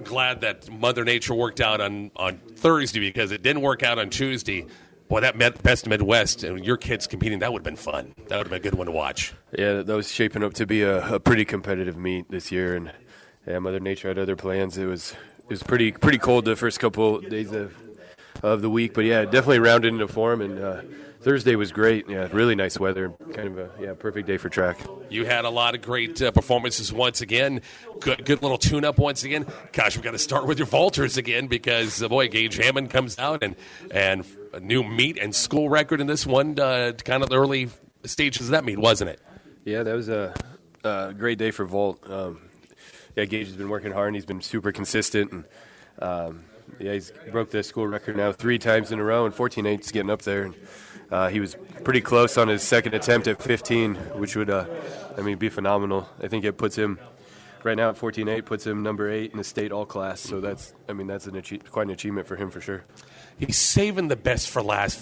glad that Mother Nature worked out on Thursday because it didn't work out on Tuesday. Boy, that Best Midwest and your kids competing, that would have been fun. That would have been a good one to watch. Yeah, that was shaping up to be a pretty competitive meet this year, and yeah, Mother Nature had other plans. It was pretty cold the first couple days of the week, but yeah, definitely rounded into form, and Thursday was great. Yeah, really nice weather. Kind of a perfect day for track. You had a lot of great performances once again. Good little tune-up once again. Gosh, we've got to start with your vaulters again because, boy, Gage Hammond comes out and a new meet and school record in this one, kind of the early stages of that meet, wasn't it? Yeah, that was a great day for vault. Gage has been working hard, and he's been super consistent. And he's broke the school record now 3 times in a row, and 14.8's getting up there. And he was pretty close on his second attempt at 15, which would, be phenomenal. I think it puts him right now at 14.8, puts him number 8 in the state all class. So that's quite an achievement for him for sure. He's saving the best for last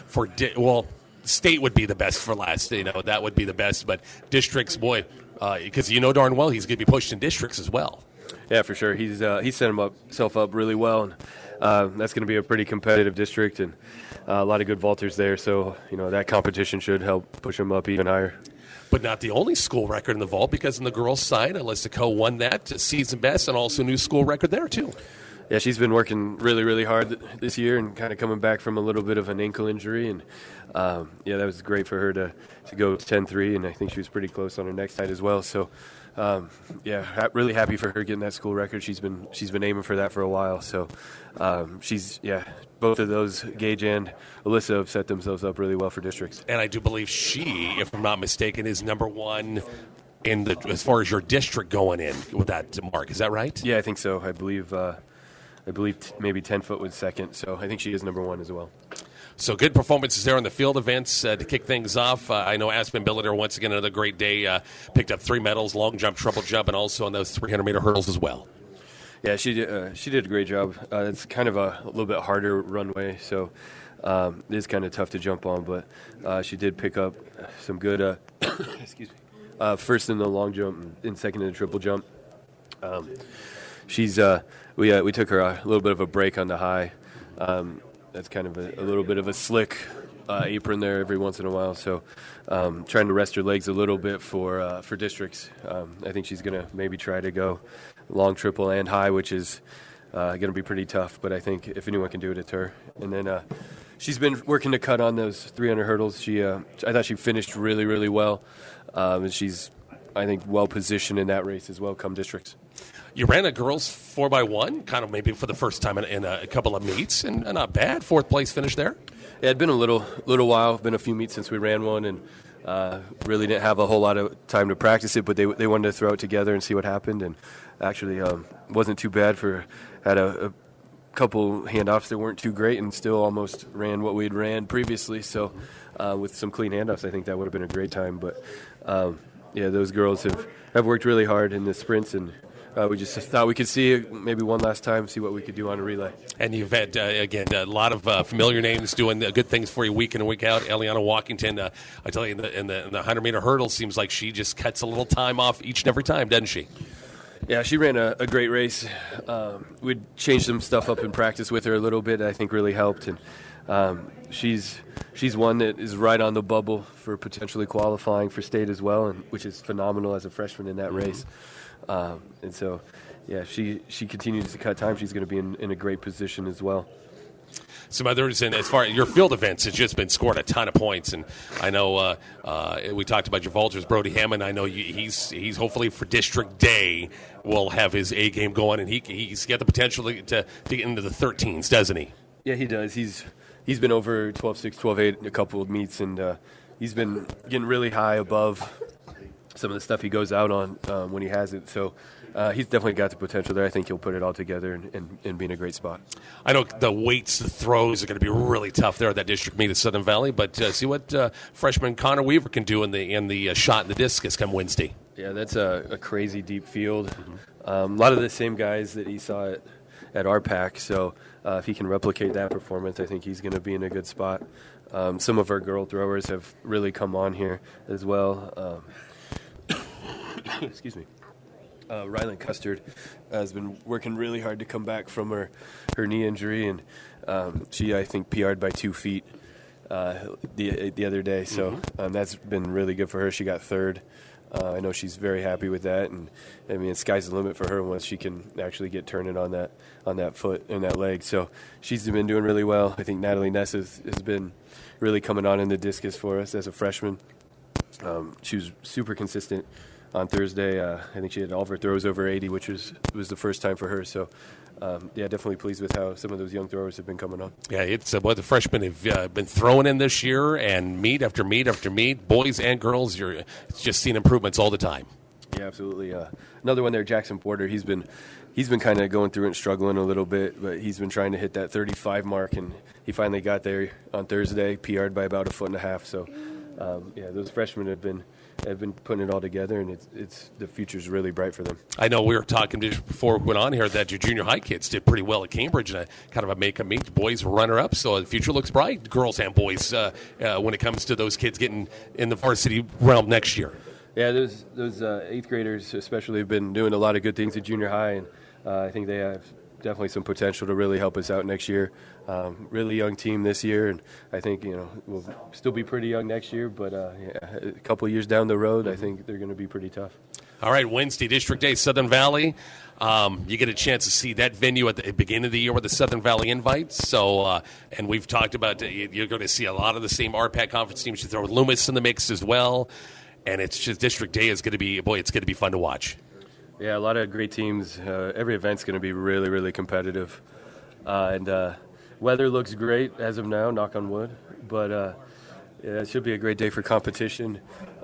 state would be the best for last. That would be the best, but districts, boy, because darn well he's going to be pushed in districts as well. Yeah, for sure. He's set himself up really well, and that's going to be a pretty competitive district and a lot of good vaulters there. So that competition should help push him up even higher. But not the only school record in the vault, because in the girls' side, Alyssa Coe won that season best and also new school record there too. Yeah, she's been working really, really hard this year and kind of coming back from a little bit of an ankle injury. And, that was great for her to go 10-3, and I think she was pretty close on her next side as well. So, really happy for her getting that school record. She's been aiming for that for a while. So, both of those, Gage and Alyssa, have set themselves up really well for districts. And I do believe she, if I'm not mistaken, is number 1 as far as your district going in with that mark. Is that right? Yeah, I think so. I believe maybe 10 foot was second, so I think she is number 1 as well. So good performances there on the field events to kick things off. I know Aspen Billiter, once again, another great day, picked up 3 medals, long jump, triple jump, and also on those 300-meter hurdles as well. Yeah, she did a great job. It's kind of a little bit harder runway, so it is kind of tough to jump on, but she did pick up some good first in the long jump and second in the triple jump. We took her a little bit of a break on the high. That's kind of a little bit of a slick apron there every once in a while. So trying to rest her legs a little bit for districts. I think she's going to maybe try to go long triple and high, which is going to be pretty tough. But I think if anyone can do it, it's her. And then she's been working to cut on those 300 hurdles. I thought she finished really, really well. And she's, I think, well positioned in that race as well come districts. You ran a girls 4x1, kind of maybe for the first time in a couple of meets, and not bad. 4th place finish there. Yeah, it'd been a little while. Been a few meets since we ran one, and really didn't have a whole lot of time to practice it. But they wanted to throw it together and see what happened, and actually wasn't too bad. Had a couple handoffs that weren't too great, and still almost ran what we'd ran previously. So with some clean handoffs, I think that would have been a great time. But those girls have worked really hard in the sprints, and we just thought we could see it maybe one last time, see what we could do on a relay. And you've had, again, a lot of familiar names doing good things for you week in and week out. Eliana Walkington, I tell you, in the 100-meter hurdle, seems like she just cuts a little time off each and every time, doesn't she? Yeah, she ran a great race. We'd changed some stuff up in practice with her a little bit, I think really helped. And she's one that is right on the bubble for potentially qualifying for state as well, and which is phenomenal as a freshman in that race. And so, she continues to cut time. She's going to be in a great position as well. Some others, and as far as your field events, it's just been scored a ton of points. And I know we talked about your vaulters, Brody Hammond. I know he's hopefully for district day will have his A game going, and he's got the potential to get into the 13s, doesn't he? Yeah, he does. He's been over 12.6, 12.8 in a couple of meets, and he's been getting really high above some of the stuff he goes out on when he has it. So he's definitely got the potential there. I think he'll put it all together and be in a great spot. I know the weights, the throws are going to be really tough there at that district meet at Southern Valley, but see what freshman Connor Weaver can do in the shot and the discus come Wednesday. Yeah, that's a crazy deep field. Mm-hmm. A lot of the same guys that he saw at RPAC, so if he can replicate that performance, I think he's going to be in a good spot. Some of our girl throwers have really come on here as well. Excuse me. Rylan Custard has been working really hard to come back from her knee injury, and she, I think, PR'd by 2 feet the other day. So that's been really good for her. She got third. I know she's very happy with that, and I mean, the sky's the limit for her once she can actually get turning on that foot and that leg. So she's been doing really well. I think Natalie Ness has been really coming on in the discus for us as a freshman. She was super consistent on Thursday. I think she had all of her throws over 80, which was the first time for her. So, definitely pleased with how some of those young throwers have been coming on. Yeah, it's what the freshmen have been throwing in this year, and meet after meet after meet, boys and girls. It's just seeing improvements all the time. Yeah, absolutely. Another one there, Jackson Porter. He's been kind of going through it and struggling a little bit, but he's been trying to hit that 35 mark, and he finally got there on Thursday, PR'd by about 1.5 feet. So, those freshmen have been putting it all together, and it's the future's really bright for them. I know we were talking just before we went on here that your junior high kids did pretty well at Cambridge, and kind of a make-up meet. Boys were runner-up, so the future looks bright, girls and boys, when it comes to those kids getting in the varsity realm next year. Yeah, those 8th graders especially have been doing a lot of good things at junior high, and I think they have definitely some potential to really help us out next year. Really young team this year, and I think we'll still be pretty young next year, but a couple of years down the road, I think they're going to be pretty tough. All right, Wednesday, District Day, Southern Valley. You get a chance to see that venue at the beginning of the year with the Southern Valley Invites. So, and we've talked about you're going to see a lot of the same RPAC conference teams. You throw Loomis in the mix as well, and it's just District Day is going to be it's going to be fun to watch. Yeah, a lot of great teams. Every event's going to be really, really competitive. And weather looks great as of now, knock on wood. But it should be a great day for competition.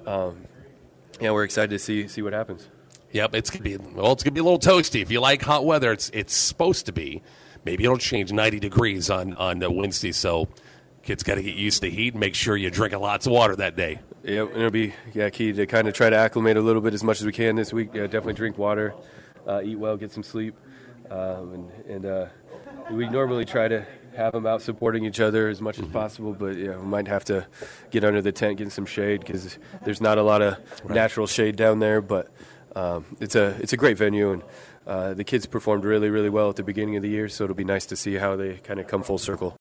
We're excited to see what happens. Yep, it's going to be a little toasty. If you like hot weather, it's supposed to be. Maybe it'll change 90 degrees on Wednesday, so kids got to get used to the heat and make sure you're drinking lots of water that day. Yeah, it'll be key to kind of try to acclimate a little bit as much as we can this week. Definitely drink water, eat well, get some sleep, and we normally try to have them out supporting each other as much as possible. But we might have to get under the tent, get some shade because there's not a lot of natural shade down there. But it's a great venue, and the kids performed really, really well at the beginning of the year. So it'll be nice to see how they kind of come full circle.